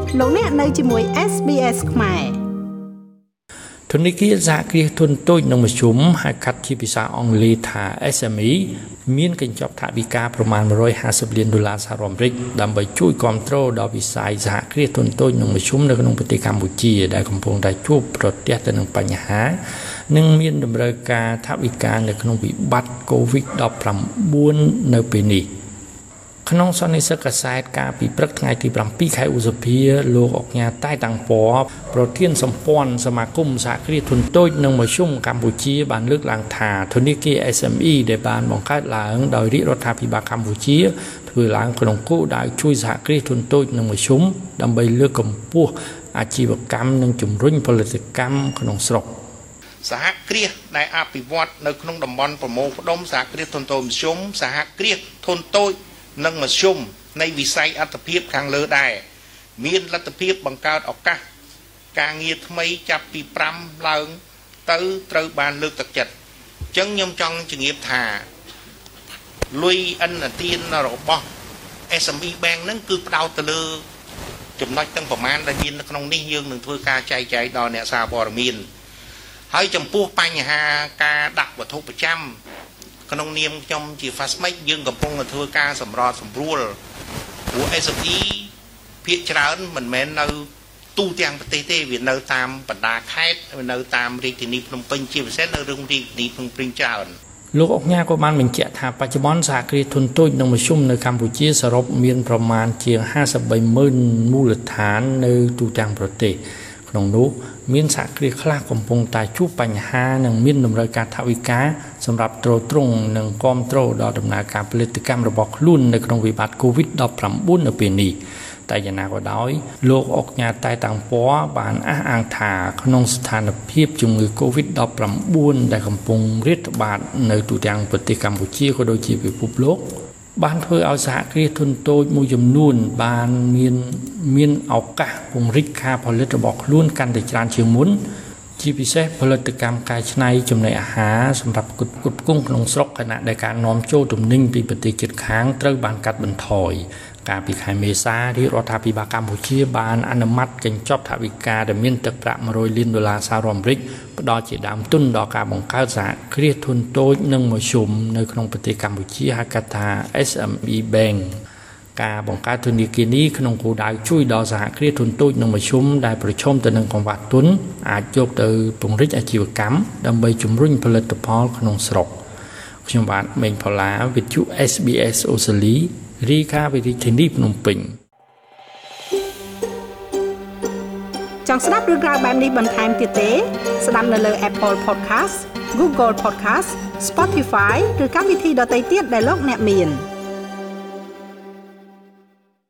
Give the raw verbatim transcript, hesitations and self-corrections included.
លោកអ្នកនៅជាមួយ เอส บี เอส ខ្មែរធនធានគិសហគ្រាសធុនតូចនិងមធ្យមហៅកាត់ជាភាសាអង់គ្លេសថា เอส เอ็ม อี មានកញ្ចប់ថវិកាប្រមាណmột trămห้าสิบលានដុល្លារសហរដ្ឋអាមេរិកដើម្បីជួយគាំទ្រដល់វិស័យសហគ្រាសធុនតូចនិងមធ្យមនៅក្នុងប្រទេសកម្ពុជាដែលកំពុងតែជួបប្រទះទៅនឹងបញ្ហានិងមានតម្រូវការថវិកានៅក្នុងវិបត្តិ កូវីដ ដប់ប្រាំបួន នៅពេលនេះក្នុងសន្និសីទកាសែតកាលពីព្រឹកថ្ងៃទីប្រាំពីរខែឧសភាលោកអុកញ៉ាតែតាំងពណ៌ប្រធានសម្ព័ន្ធសមាគមសហគ្រាសធុនតូចនិងមធ្យមកម្ពុជាបានលើកឡើងថាធនាគារ เอส เอ็ม อี ដែលបានបង្កើតឡើងដោយរាជរដ្ឋាភិបាលកម្ពុជាធ្វើឡើងក្នុងគោលដៅជួយសហគ្រាសធុនតូចនិងមធ្យមដើម្បីលើកកម្ពស់អាជីវកម្មនិងជំរុញផលិតកម្មក្នុងស្រុកសហគ្រាសដែលអភិវឌ្ឍនៅក្នុងតំបន់ប្រមូលផ្ដុំសហគ្រាសធុនតូចមធ្យមសហគ្រាសធុនតូចនិងមធ្យមនៃវិស័យអត្ថភាពខាងលើដែរមានលទ្ធភាពបង្កើតឱកាសការងារថ្មីចាប់ពីប្រាំឡើងទៅត្រូវបានលើកទឹកចិត្តអញ្ចឹងខ្ញុំចង់ជម្រាបថាលុយឥណទានរបស់ เอส เอ็ม อี Bank ហ្នឹងគឺផ្ដោតទៅលើចំណុចទាំងប្រមាណដែលមាននៅក្នុងនេះយើងនឹងធ្វើការចែកចាយដល់អ្នកសារព័ត៌មានហើយចំពោះបញ្ហាការដាក់វត្ថុប្រចាំក្នុងនាមខ្ញុំជា Fastmate យើងកំពុងធ្វើការសម្របសម្រួលព្រោះ เอส เอ็ม อี ភាគច្រើនមិនមែននៅទូទាំងប្រទេសទេវានៅតាមបណ្ដាខេត្តវានៅតាមរាជធានីភ្នំពេញជាពិសេសនៅក្នុងរាជធានីភ្នំពេញច្រើនលោកអុកញ៉ាក៏បានបញ្ជាក់ថាបច្ចុប្បន្នសហគ្រាសធុនតូចនិងមធ្យមនៅកម្ពុជាសរុបមានប្រមាណជាងห้าสิบបីម៉ឺនមូលដ្ឋាននៅទូទាំងប្រទេសក្នុងនោះមានសហគ្រាសខ្លះកំពុងតែជួបបញ្ហានិងមានតម្រូវការថវិកាសម្រាប់ទ្រទ្រង់និងគាំទ្រដល់ដំណើរការផលិតកម្មរបស់ខ្លួននៅក្នុងវិបត្តិ កូវីដ ដប់ប្រាំបួន នៅពេលនេះតែយ៉ាងណាក៏ដោយលោកអុកញ៉ាតែតាំងពណ៌បានអះអាងថាក្នុងស្ថានភាពជំងឺ កូវីដ ដប់ប្រាំបួន ដែលកំពុងរាតត្បាតនៅទូទាំងប្រទេសកម្ពុជាក៏ដូចជាពិភពលោកបានធ្វើឲ្យសហគ្រាសធុនតូចមួយចំនួនបានមានមានឱកាសពង្រីកការផលិតរបស់ខ្លួនកាន់តែច្រើនជាងមុនជាពិសេសផលិតកម្មកែច្នៃចំណីអាហារសម្រាប់ផ្គត់ផ្គង់ក្នុងស្រុកខណៈដែលការនាំចូលទំនិញពីប្រទេសជិតខាងត្រូវបានកាត់បន្ថយកាលពីខែមេសារាជរដ្ឋាភិបាលកម្ពុជាបានអនុម័តកញ្ចប់ថវិកាដែលមានទឹកប្រាក់មួយរយលានដុល្លារសហរដ្ឋអាមេរិកផ្ដល់ជាដើមទុនដល់ការបង្កើតសហគ្រាសធុនតូចនិងមធ្យមនៅក្នុងប្រទេសកម្ពុជាហៅកាត់ថា เอส เอ็ม อี Bank ការបង្កើតធនាគារនេះក្នុងគោលដៅជួយដល់សហគ្រាសធុនតូចនិងមធ្យមដែលប្រឈមទៅនឹងកង្វះទុនអាចយកទៅពង្រីកអាជីវកម្មដើម្បីជំរុញផលិតផលក្នុងស្រុកខ្ញុំបាទមេងផល្លាវិទ្យុ เอส บี เอส អូស្ត្រាលីរីកាវិទ្យាធានីភ្នំពេញចង់ស្ដាប់រឿងរ៉ាវបែបនេះបន្ថែមទៀតទេស្ដាប់នៅលើ Apple Podcast Google Podcast Spotify ឬកម្មវិធីដទៃទៀតដែលលោកអ្នកមាន